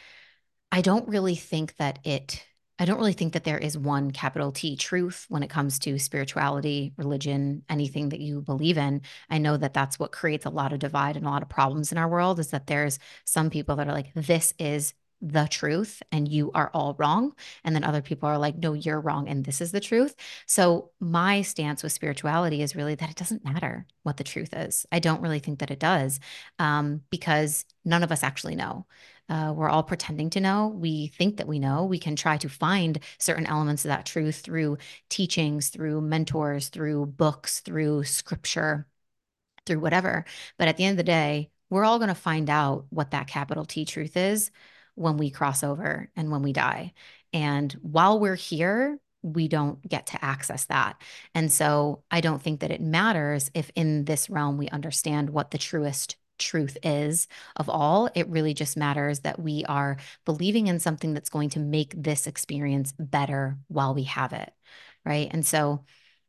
I don't really think that it, I don't really think that there is one capital T truth when it comes to spirituality, religion, anything that you believe in. I know that that's what creates a lot of divide and a lot of problems in our world is that there's some people that are like, this is the truth and you are all wrong. And then other people are like, no, you're wrong and this is the truth. So my stance with spirituality is really that it doesn't matter what the truth is. I don't really think that it does um, because none of us actually know. Uh, we're all pretending to know. We think that we know. We can try to find certain elements of that truth through teachings, through mentors, through books, through scripture, through whatever. But at the end of the day, we're all going to find out what that capital T truth is when we cross over and when we die. And while we're here, we don't get to access that. And so I don't think that it matters if in this realm we understand what the truest truth is of all. It really just matters that we are believing in something that's going to make this experience better while we have it. Right. And so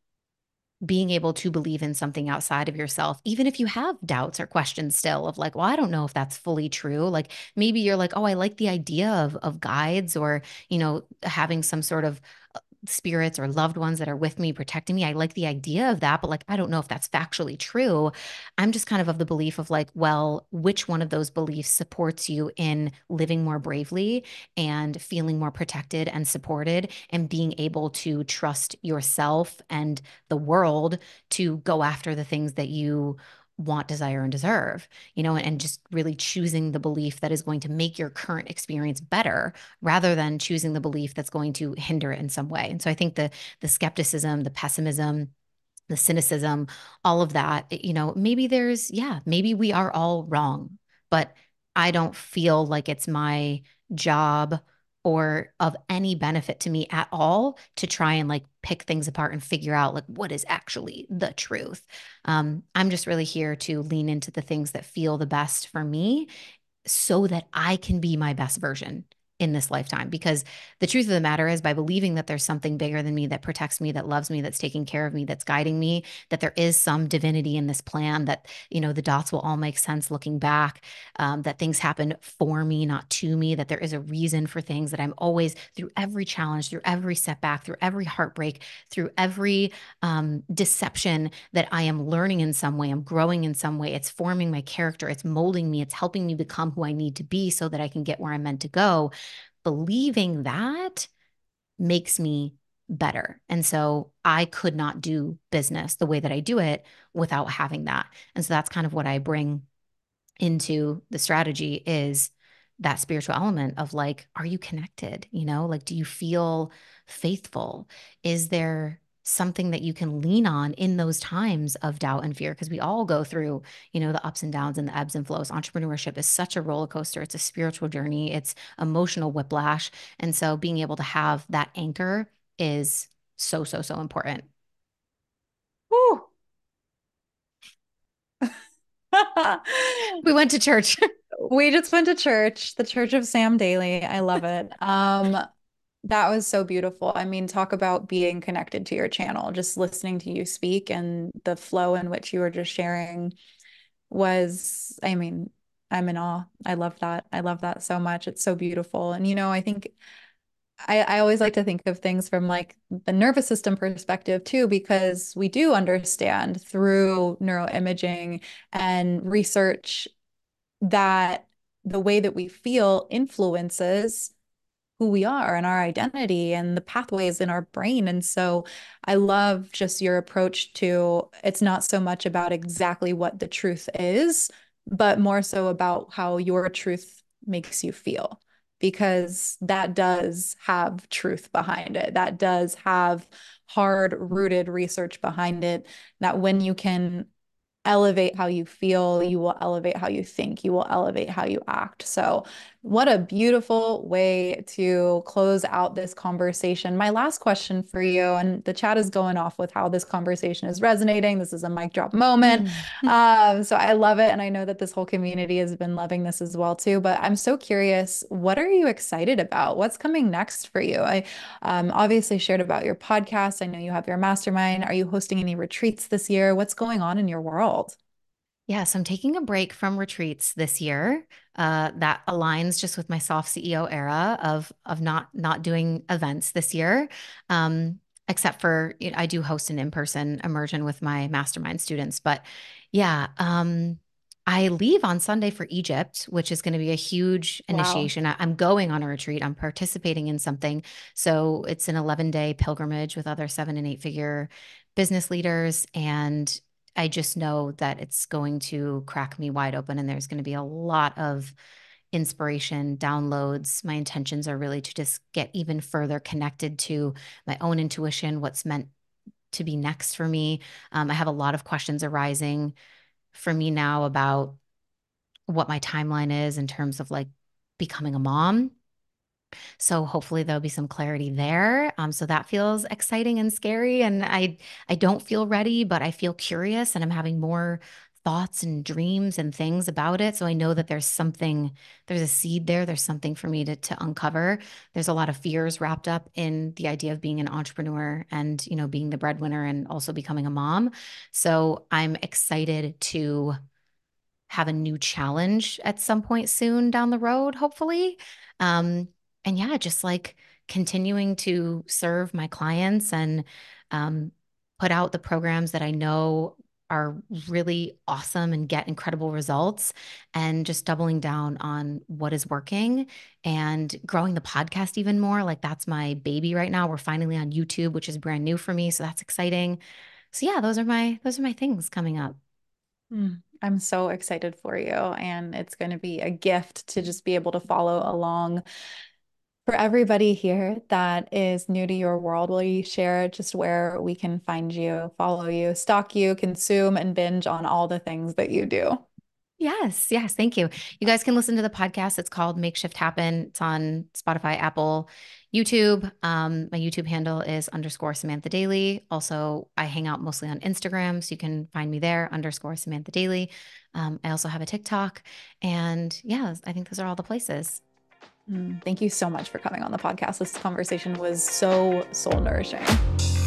being able to believe in something outside of yourself, even if you have doubts or questions still of like, well, I don't know if that's fully true. Like maybe you're like, oh, I like the idea of of guides or, you know, having some sort of spirits or loved ones that are with me, protecting me. I like the idea of that, but like, I don't know if that's factually true. I'm just kind of of the belief of like, well, which one of those beliefs supports you in living more bravely and feeling more protected and supported and being able to trust yourself and the world to go after the things that you want, desire, and deserve, you know, and, and just really choosing the belief that is going to make your current experience better rather than choosing the belief that's going to hinder it in some way. And so I think the the skepticism, the pessimism, the cynicism, all of that, you know, maybe there's, yeah, maybe we are all wrong, but I don't feel like it's my job or of any benefit to me at all to try and like pick things apart and figure out like what is actually the truth. Um, I'm just really here to lean into the things that feel the best for me so that I can be my best version in this lifetime. Because the truth of the matter is, by believing that there's something bigger than me that protects me, that loves me, that's taking care of me, that's guiding me, that there is some divinity in this plan, that, you know, the dots will all make sense looking back, um, that things happen for me, not to me, that there is a reason for things, that I'm always, through every challenge, through every setback, through every heartbreak, through every um, deception, that I am learning in some way, I'm growing in some way, it's forming my character, it's molding me, it's helping me become who I need to be so that I can get where I'm meant to go. Believing that makes me better. And so I could not do business the way that I do it without having that. And so that's kind of what I bring into the strategy is that spiritual element of like, are you connected? You know, like, do you feel faithful? Is there something that you can lean on in those times of doubt and fear? Because we all go through, you know, the ups and downs and the ebbs and flows. Entrepreneurship is such a roller coaster. It's a spiritual journey. It's emotional whiplash. And so being able to have that anchor is so, so, so important. Whew. We went to church. We just went to church, the Church of Sam Daly. I love it. Um, that was so beautiful. I mean, talk about being connected to your channel. Just listening to you speak and the flow in which you were just sharing was, I mean, I'm in awe. I love that. I love that so much. It's so beautiful. And you know, I think I, I always like to think of things from like the nervous system perspective too, because we do understand through neuroimaging and research that the way that we feel influences who we are and our identity and the pathways in our brain. And so I love just your approach to it's not so much about exactly what the truth is, but more so about how your truth makes you feel, because that does have truth behind it. That does have hard rooted research behind it. That when you can elevate how you feel, you will elevate how you think, you will elevate how you act. So, what a beautiful way to close out this conversation. My last question for you, and the chat is going off with how this conversation is resonating. This is a mic drop moment. Mm. Um, so I love it. And I know that this whole community has been loving this as well too. But I'm so curious, what are you excited about? What's coming next for you? I um, obviously shared about your podcast. I know you have your mastermind. Are you hosting any retreats this year? What's going on in your world? Yeah, so I'm taking a break from retreats this year. Uh, that aligns just with my soft C E O era of of not not doing events this year. Um, except for you know, I do host an in-person immersion with my mastermind students. But yeah, um, I leave on Sunday for Egypt, which is going to be a huge Wow. initiation. I, I'm going on a retreat. I'm participating in something. So it's an eleven day pilgrimage with other seven and eight figure business leaders. And I just know that it's going to crack me wide open and there's going to be a lot of inspiration, downloads. My intentions are really to just get even further connected to my own intuition, what's meant to be next for me. Um, I have a lot of questions arising for me now about what my timeline is in terms of like becoming a mom. So hopefully there'll be some clarity there. Um, so that feels exciting and scary. And I I don't feel ready, but I feel curious and I'm having more thoughts and dreams and things about it. So I know that there's something, there's a seed there. There's something for me to to uncover. There's a lot of fears wrapped up in the idea of being an entrepreneur and, you know, being the breadwinner and also becoming a mom. So I'm excited to have a new challenge at some point soon down the road, hopefully. Um, and yeah, just like continuing to serve my clients and um, put out the programs that I know are really awesome and get incredible results, and just doubling down on what is working and growing the podcast even more. Like that's my baby right now. We're finally on YouTube, which is brand new for me, so that's exciting. So yeah, those are my those are my things coming up. Mm, I'm so excited for you, and it's going to be a gift to just be able to follow along. For everybody here that is new to your world, will you share just where we can find you, follow you, stalk you, consume, and binge on all the things that you do? Yes, yes, thank you. You guys can listen to the podcast. It's called Makeshift Happen. It's on Spotify, Apple, YouTube. Um, my YouTube handle is underscore Samantha Daily. Also, I hang out mostly on Instagram, so you can find me there, underscore Samantha Daily. Um, I also have a TikTok. And yeah, I think those are all the places. Mm, thank you so much for coming on the podcast. This conversation was so soul nourishing.